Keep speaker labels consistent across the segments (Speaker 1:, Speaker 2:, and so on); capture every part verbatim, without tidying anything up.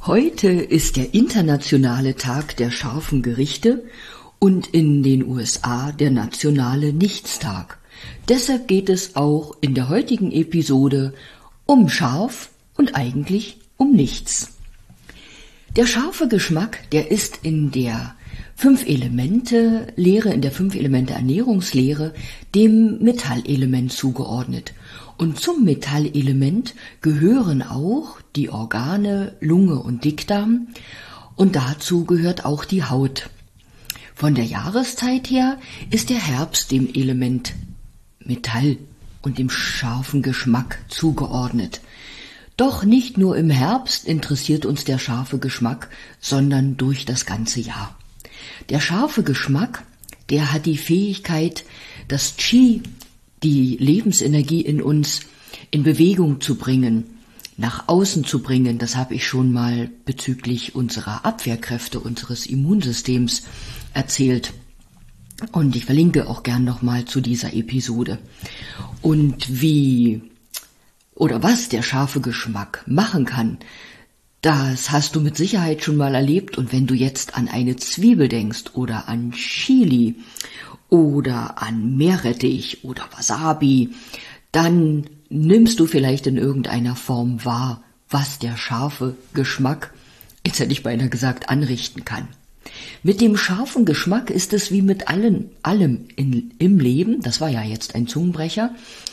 Speaker 1: Heute ist der internationale Tag der scharfen Gerichte und in den U S A der nationale Nichtstag. Deshalb geht es auch in der heutigen Episode um scharf und eigentlich um nichts. Der scharfe Geschmack, der ist in der Fünf-Elemente-Lehre, in der Fünf-Elemente-Ernährungslehre dem Metallelement zugeordnet. Und zum Metallelement gehören auch die Organe Lunge und Dickdarm und dazu gehört auch die Haut. Von der Jahreszeit her ist der Herbst dem Element Metall und dem scharfen Geschmack zugeordnet. Doch nicht nur im Herbst interessiert uns der scharfe Geschmack, sondern durch das ganze Jahr. Der scharfe Geschmack, der hat die Fähigkeit, das Qi, die Lebensenergie in uns, in Bewegung zu bringen, nach außen zu bringen. Das habe ich schon mal bezüglich unserer Abwehrkräfte, unseres Immunsystems erzählt. Und ich verlinke auch gern nochmal zu dieser Episode. Und wie oder was der scharfe Geschmack machen kann, das hast du mit Sicherheit schon mal erlebt. Und wenn du jetzt an eine Zwiebel denkst oder an Chili oder an Meerrettich oder Wasabi, dann nimmst du vielleicht in irgendeiner Form wahr, was der scharfe Geschmack, jetzt hätte ich beinahe gesagt, anrichten kann. Mit dem scharfen Geschmack ist es wie mit allen, allem in, im Leben, das war ja jetzt ein Zungenbrecher,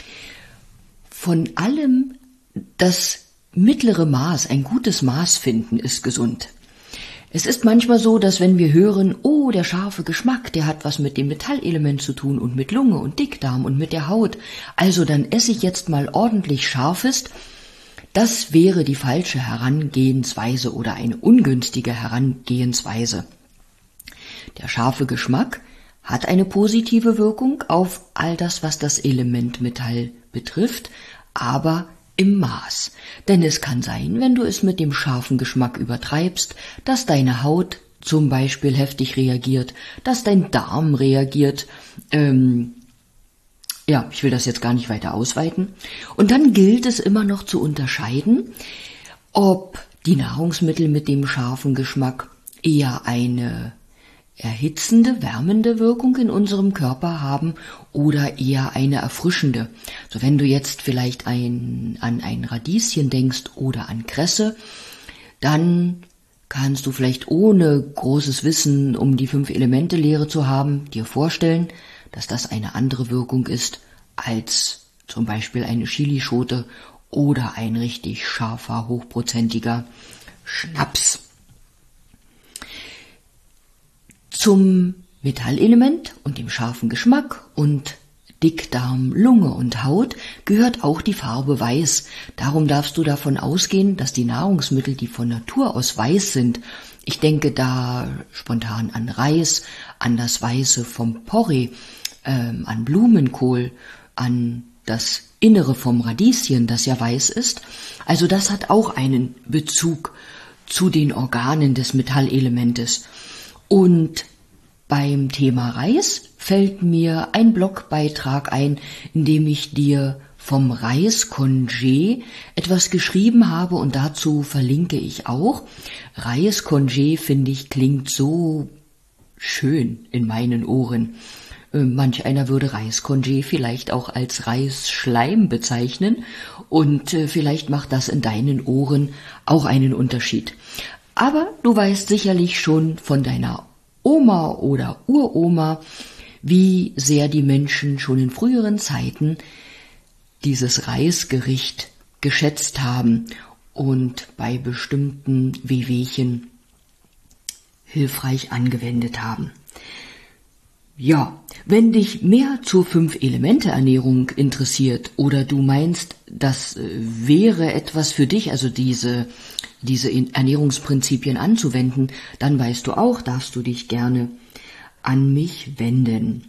Speaker 1: von allem das mittlere Maß, ein gutes Maß finden, ist gesund. Es ist manchmal so, dass wenn wir hören, oh, der scharfe Geschmack, der hat was mit dem Metallelement zu tun und mit Lunge und Dickdarm und mit der Haut, also dann esse ich jetzt mal ordentlich Scharfes, das wäre die falsche Herangehensweise oder eine ungünstige Herangehensweise. Der scharfe Geschmack hat eine positive Wirkung auf all das, was das Element Metall betrifft, aber im Maß. Denn es kann sein, wenn du es mit dem scharfen Geschmack übertreibst, dass deine Haut zum Beispiel heftig reagiert, dass dein Darm reagiert. Ähm, ja, ich will das jetzt gar nicht weiter ausweiten. Und dann gilt es immer noch zu unterscheiden, ob die Nahrungsmittel mit dem scharfen Geschmack eher eine erhitzende, wärmende Wirkung in unserem Körper haben oder eher eine erfrischende. So, wenn du jetzt vielleicht ein, an ein Radieschen denkst oder an Kresse, dann kannst du vielleicht ohne großes Wissen um die Fünf-Elemente-Lehre zu haben, dir vorstellen, dass das eine andere Wirkung ist als zum Beispiel eine Chilischote oder ein richtig scharfer, hochprozentiger Schnaps. Zum Metallelement und dem scharfen Geschmack und Dickdarm, Lunge und Haut gehört auch die Farbe Weiß. Darum darfst du davon ausgehen, dass die Nahrungsmittel, die von Natur aus weiß sind, ich denke da spontan an Reis, an das Weiße vom Porree, ähm, an Blumenkohl, an das Innere vom Radieschen, das ja weiß ist. Also das hat auch einen Bezug zu den Organen des Metallelementes. Und beim Thema Reis fällt mir ein Blogbeitrag ein, in dem ich dir vom Reis-Congee etwas geschrieben habe und dazu verlinke ich auch. Reis-Congee, finde ich, klingt so schön in meinen Ohren. Manch einer würde Reis-Congee vielleicht auch als Reisschleim bezeichnen und vielleicht macht das in deinen Ohren auch einen Unterschied. Aber du weißt sicherlich schon von deiner Oma oder Uroma, wie sehr die Menschen schon in früheren Zeiten dieses Reisgericht geschätzt haben und bei bestimmten Wehwehchen hilfreich angewendet haben. Ja, wenn dich mehr zur Fünf-Elemente-Ernährung interessiert oder du meinst, das wäre etwas für dich, also diese, diese Ernährungsprinzipien anzuwenden, dann weißt du auch, darfst du dich gerne an mich wenden.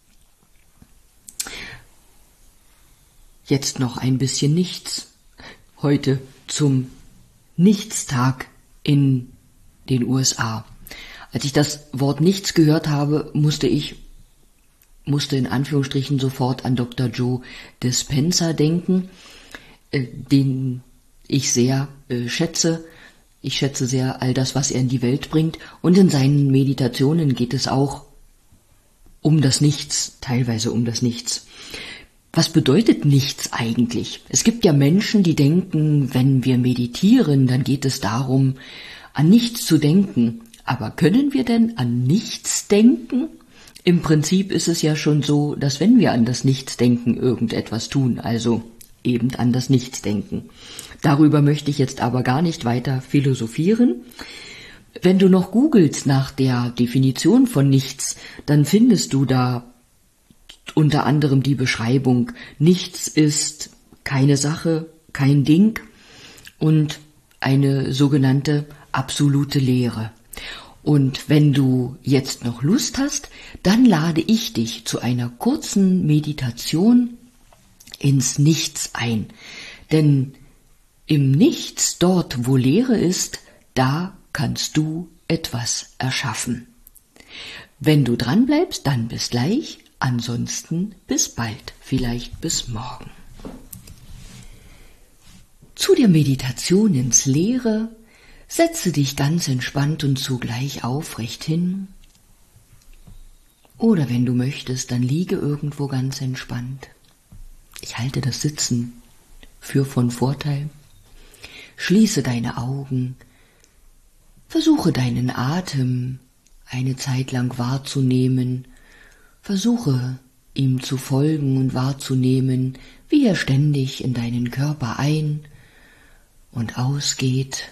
Speaker 1: Jetzt noch ein bisschen Nichts. Heute zum Nichtstag in den U S A. Als ich das Wort Nichts gehört habe, musste ich, musste in Anführungsstrichen sofort an Doktor Joe Dispenza denken, äh, den ich sehr äh, schätze, Ich schätze sehr all das, was er in die Welt bringt, und in seinen Meditationen geht es auch um das Nichts, teilweise um das Nichts. Was bedeutet nichts eigentlich? Es gibt ja Menschen, die denken, wenn wir meditieren, dann geht es darum, an nichts zu denken. Aber können wir denn an nichts denken? Im Prinzip ist es ja schon so, dass wenn wir an das Nichtsdenken irgendetwas tun, also eben an das Nichtsdenken. Darüber möchte ich jetzt aber gar nicht weiter philosophieren. Wenn du noch googelst nach der Definition von nichts, dann findest du da unter anderem die Beschreibung, nichts ist keine Sache, kein Ding und eine sogenannte absolute Leere. Und wenn du jetzt noch Lust hast, dann lade ich dich zu einer kurzen Meditation ins Nichts ein. Denn im Nichts, dort wo Leere ist, da kannst du etwas erschaffen. Wenn du dran bleibst, dann bis gleich, ansonsten bis bald, vielleicht bis morgen. Zu der Meditation ins Leere setze dich ganz entspannt und zugleich aufrecht hin. Oder wenn du möchtest, dann liege irgendwo ganz entspannt. Ich halte das Sitzen für von Vorteil. Schließe deine Augen. Versuche deinen Atem eine Zeit lang wahrzunehmen. Versuche ihm zu folgen und wahrzunehmen, wie er ständig in deinen Körper ein- und ausgeht.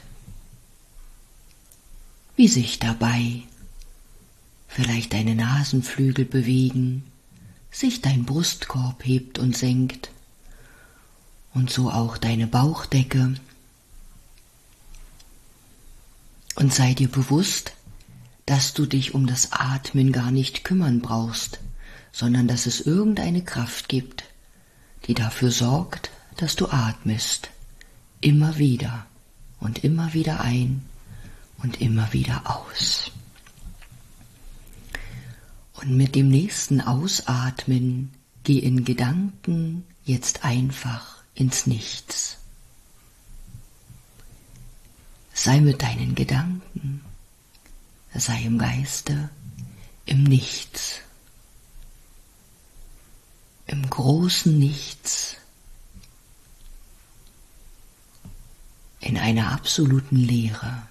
Speaker 1: Wie sich dabei vielleicht deine Nasenflügel bewegen, sich dein Brustkorb hebt und senkt und so auch deine Bauchdecke. Und sei dir bewusst, dass du dich um das Atmen gar nicht kümmern brauchst, sondern dass es irgendeine Kraft gibt, die dafür sorgt, dass du atmest, immer wieder und immer wieder ein und immer wieder aus. Und mit dem nächsten Ausatmen geh in Gedanken jetzt einfach ins Nichts. Sei mit deinen Gedanken, sei im Geiste, im Nichts, im großen Nichts, in einer absoluten Leere.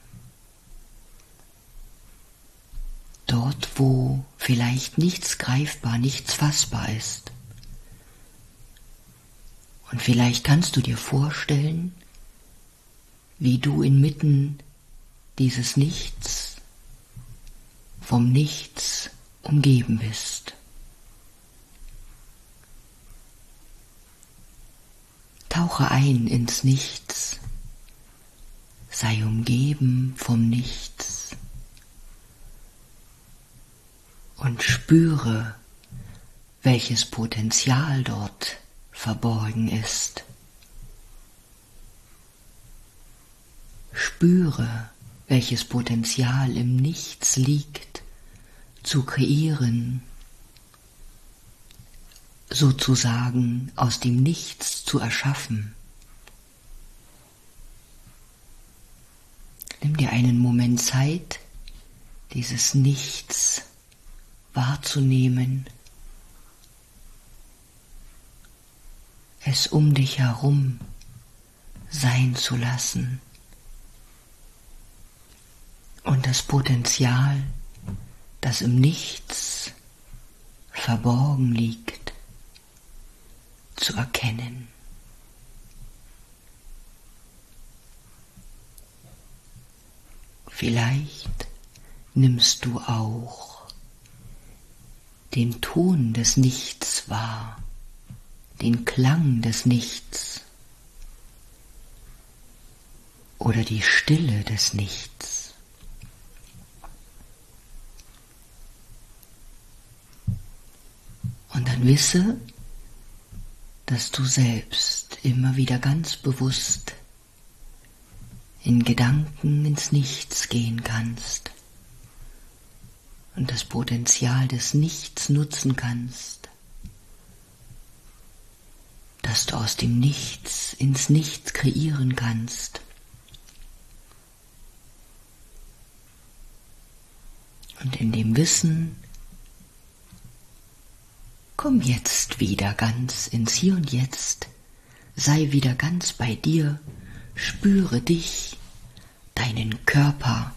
Speaker 1: Dort, wo vielleicht nichts greifbar, nichts fassbar ist. Und vielleicht kannst du dir vorstellen, wie du inmitten dieses Nichts, vom Nichts umgeben bist. Tauche ein ins Nichts, sei umgeben vom Nichts und spüre, welches Potenzial dort verborgen ist. Spüre, welches Potenzial im Nichts liegt, zu kreieren, sozusagen aus dem Nichts zu erschaffen. Nimm dir einen Moment Zeit, dieses Nichts wahrzunehmen, es um dich herum sein zu lassen und das Potenzial, das im Nichts verborgen liegt, zu erkennen. Vielleicht nimmst du auch den Ton des Nichts wahr, den Klang des Nichts oder die Stille des Nichts. Und dann wisse, dass du selbst immer wieder ganz bewusst in Gedanken ins Nichts gehen kannst und das Potenzial des Nichts nutzen kannst, dass du aus dem Nichts ins Nichts kreieren kannst. Und in dem Wissen, komm jetzt wieder ganz ins Hier und Jetzt, sei wieder ganz bei dir, spüre dich, deinen Körper,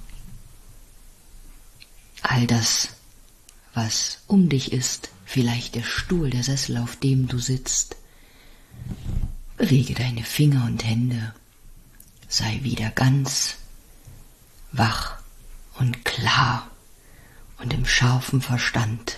Speaker 1: all das, was um dich ist, vielleicht der Stuhl, der Sessel, auf dem du sitzt. Bewege deine Finger und Hände, sei wieder ganz wach und klar und im scharfen Verstand.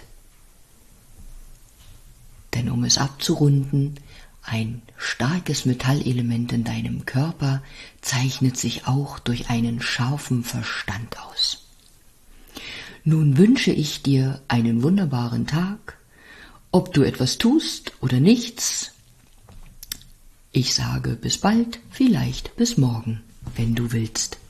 Speaker 1: Denn um es abzurunden, ein starkes Metallelement in deinem Körper zeichnet sich auch durch einen scharfen Verstand aus. Nun wünsche ich dir einen wunderbaren Tag, ob du etwas tust oder nichts. Ich sage bis bald, vielleicht bis morgen, wenn du willst.